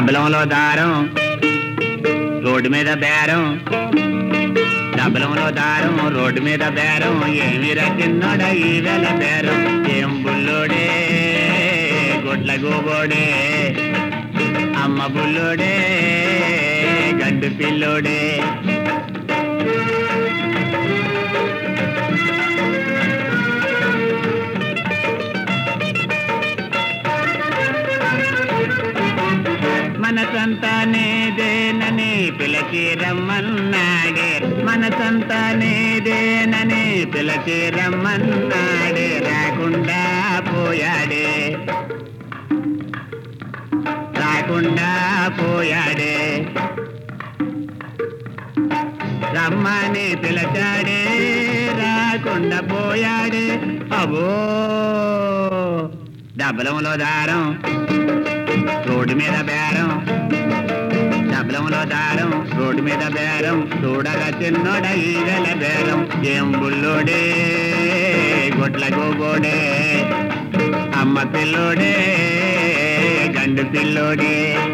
డబ్బలంలో దారం రోడ్డు మీద బేరం, డబ్బలంలో దారం రోడ్డు మీద బేరం, ఏమి రచిన్నోడ ఈ వేళ బేరం, ఏం బుల్లోడే గొడ్ల గోబోడే, అమ్మ బుల్లోడే గండు పిల్లోడే. మనసంతా నేదేనని పిలచి రమ్మన్నాడే, మనసంతా నేదేనని పిలచి రమ్మన్నాడే, రాకుండా పోయాడే, రాకుండా పోయాడే, రమ్మని పిలచాడే రాకుండా పోయాడే. అబో డబ్బలంలో దారం రోడ్డు మీద బేరం, డబ్బలంలో దారం రోడ్డు మీద బేరం, చూడగా చిన్నోడ ఈగల బేరం, ఏం బుల్లోడే గొడ్ల గోబోడే, అమ్మ పిల్లోడే గండు పిల్లోడే.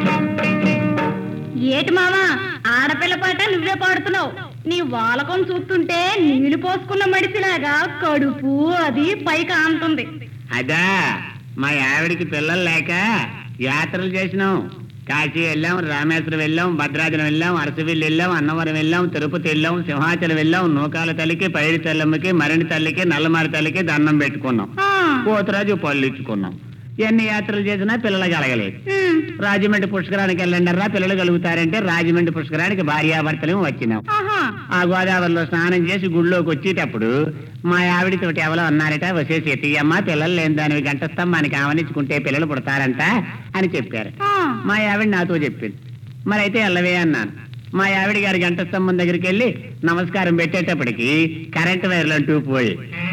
ఏటి మావా ఆడపిల్ల పాట నువ్వే పాడుతున్నావు, నీ వాలకం చూస్తుంటే నీళ్లు పోసుకున్న మడిసిలాగా కడుపు అది పైకి ఆంటుంది. అదా మా ఆవిడికి పిల్లలు లేక యాత్రలు చేసినాం. కాశీ వెళ్ళాం, రామేశ్వరం వెళ్ళాం, భద్రాచలం వెళ్ళాం, అరసవిల్లి వెళ్ళాం, అన్నవరం వెళ్ళాం, తిరుపతి వెళ్ళాం, సింహాచలం వెళ్ళాం, నూకాల తల్లికి, పైడి తల్లమ్మకి, మరణి తల్లికి, నల్లమారి తల్లికి దండం పెట్టుకున్నాం, పోతురాజు పళ్ళు ఇచ్చుకున్నాం. ఎన్ని యాత్రలు చేసినా పిల్లలు కలగలేదు. రాజమండ్రి పుష్కరానికి వెళ్ళండర్రా పిల్లలు కలుగుతారంటే రాజమండ్రి పుష్కరానికి భార్యాభర్తలు వచ్చినాం. ఆ గోదావరిలో స్నానం చేసి గుళ్ళోకి వచ్చేటప్పుడు మా ఆవిడతోటి ఎవరో అన్నారట, వచ్చేసి ఎత్తియమ్మ పిల్లలు లేని దానివి గంట స్తంభానికి ఆవనించుకుంటే పిల్లలు పుడతారంట అని చెప్పారు. మా ఆవిడ నాతో చెప్పింది. మరి అయితే వెళ్ళవే అన్నాను. మా ఆవిడ గారి గంట స్తంభం దగ్గరికి వెళ్ళి నమస్కారం పెట్టేటప్పటికి కరెంటు వైర్లు అంటూ పోయి,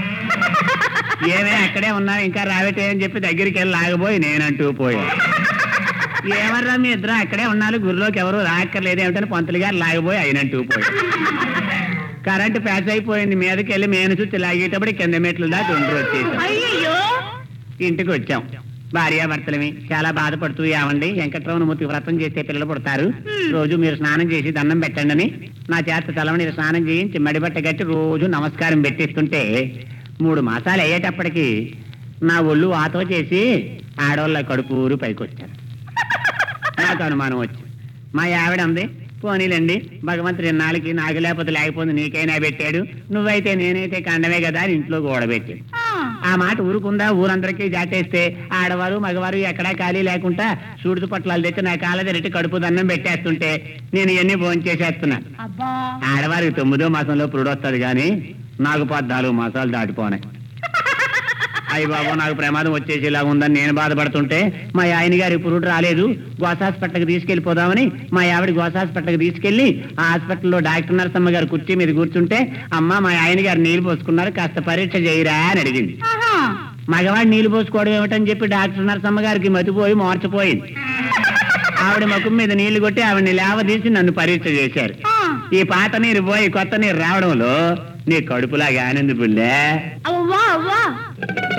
ఏమే అక్కడే ఉన్నా ఇంకా రావేటే అని చెప్పి దగ్గరికి వెళ్ళి లాగబోయి నేనంటూ పోయా. ఏమర్రా మీ ఇద్దరు అక్కడే ఉన్నారు, గురిలోకి ఎవరు రాక్కర్లేదు ఏమిటని పంతులు గారు లాగబోయి అయినంటూ పోయి, కరెంటు ప్యాచ్ అయిపోయింది. మీదకి వెళ్ళి మేను చుట్టూ లాగేటప్పుడు కింద మెట్లు దాటి ఒంటరి వచ్చేసాం. ఇంటికి వచ్చాం. భార్యాభర్తలమి చాలా బాధపడుతూ, ఏమండి వెంకట్రామమూర్తి వ్రతం చేస్తే పిల్లలు పుడతారు, రోజు మీరు స్నానం చేసి దండం పెట్టండి అని నా చేత తలవని స్నానం చేయించి మడిబట్ట గట్టి రోజు నమస్కారం పెట్టిస్తుంటే 3 మాసాలు అయ్యేటప్పటికి నా ఒళ్ళు వాతో చేసి ఆడవాళ్ళ కడుపూరు పైకి వచ్చారు. నాకు అనుమానం వచ్చి మా ఆవిడ అంది, పోనీలండి భగవంతుడి నాలుగు నాకు లేకపోతే లేకపోతే నీకైనా పెట్టాడు, నువ్వైతే నేనైతే కండమే కదా అని ఇంట్లో గోడబెట్టి. ఆ మాట ఊరుకుందా ఊరందరికీ జాటేస్తే ఆడవారు మగవారు ఎక్కడా ఖాళీ లేకుండా సూడుతు పట్లాలు తెచ్చి నా కాళ్ళ రెట్టి కడుపు దండం పెట్టేస్తుంటే నేను ఇవన్నీ భోంచేసేస్తున్నాను. ఆడవారికి 9వ మాసంలో పురుడు వస్తుంది కానీ నాకు 14 మాసాలు దాటిపోనాయి. అయ్యి బాబు నాకు ప్రమాదం వచ్చేసేలా ఉందని నేను బాధపడుతుంటే మా ఆయన గారి పురుడు రాలేదు, గోస హాస్పిటల్కి తీసుకెళ్లిపోదామని మా ఆవిడ గోస హాస్పిటల్కి తీసుకెళ్లి ఆ హాస్పిటల్లో డాక్టర్ నరసమ్మ గారు కుర్చీ మీద కూర్చుంటే, అమ్మ మా ఆయన గారు నీళ్లు పోసుకున్నారు కాస్త పరీక్ష చేయరా అని అడిగింది. మగవాడు నీళ్లు పోసుకోవడం ఏమిటని చెప్పి డాక్టర్ నరసమ్మ గారికి మతిపోయి మార్చిపోయింది. ఆవిడ ముఖం మీద నీళ్లు కొట్టి ఆవిడని లేవదీసి నన్ను పరీక్ష చేశారు. ఈ పాత నీరు పోయి కొత్త నీరు రావడంలో నీ కడుపులాగా ఆనంద పుల్లే.